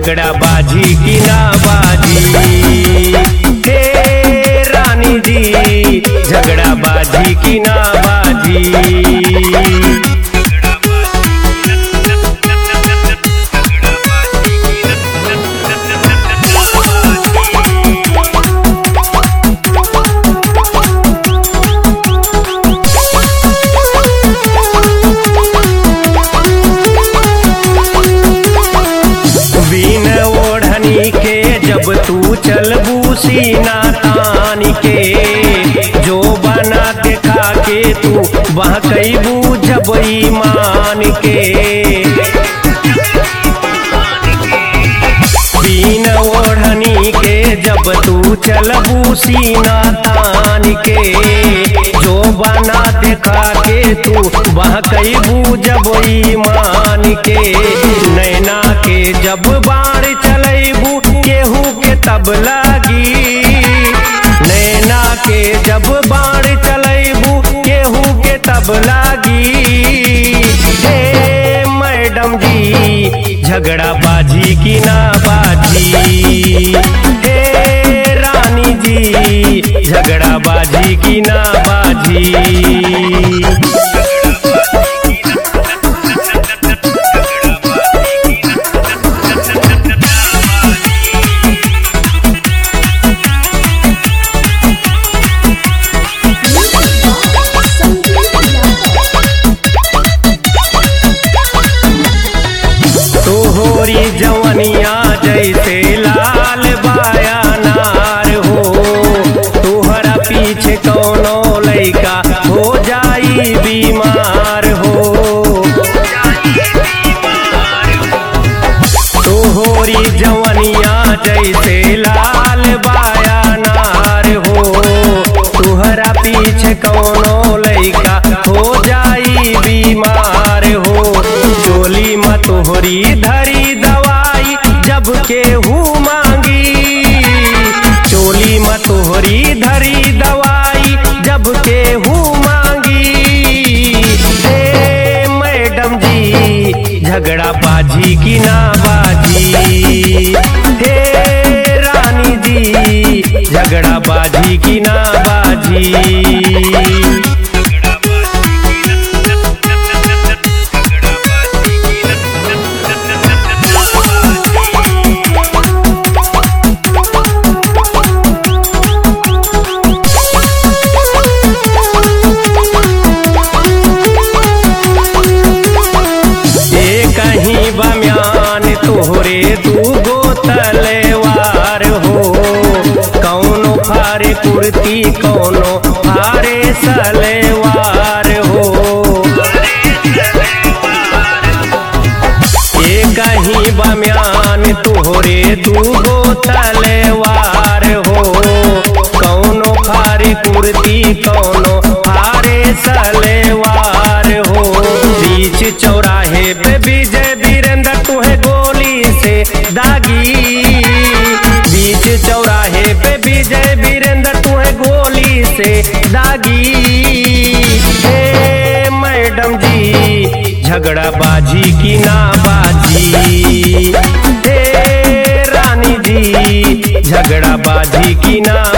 झगड़ा बाजी की ना बाजी। हे रानी जी झगड़ा बाजी की ना बाजी। जब तू चलबू सीना तान के जो बना देखा के तू बहकबू जब ईमान के। बिन ओढ़नी के जब तू चलबू सीना तान के जो बना देखा के तू बहकबू जब ईमान के। नैना के जब बाढ़ चलबू केहू के तब लागी। नैना के जब बाढ़ चलबू केहू के तब लागी। हे मैडम जी झगड़ा बाजी की ना बाजी। हे रानी जी झगड़ा बाजी की ना बाजी। तोहरी जवनिया जैसे लाल बाया नार हो। तोहरा पीछे कौनो लइका हो जाई बीमार हो। तोहरी जवनिया जैसे लाल बाया नार हो। तोहरा पीछे कौनो लइका हो जाई बीमार हो। चोली में तोहरी धरी दवाई जब केहू मांगी। चोली में तोहरी धरी दवाई जब केहू मांगी। हे मैडम जी झगड़ा बाजी की ना बाजी। हे रानी जी झगड़ा बाजी की ना बाजी। कहीं बम्यान तोहरे दूगो तलवार हो। कौनो फारे कुर्ती कौनो फारे सलवार हो। ये कहीं बम्यान तोहरे दूगो तलवार हो। कौनो फारे कुर्ती कौनो फारे सलवार हो। बीच चौराहे पे विजय वीरेंद्र तुहे गोली से दागी। बीच चौराहे पे विजय वीरेंद्र तुहे गोली से दागी। हे मैडम जी झगड़ा बाजी की ना बाजी। हे रानी जी झगड़ा बाजी की ना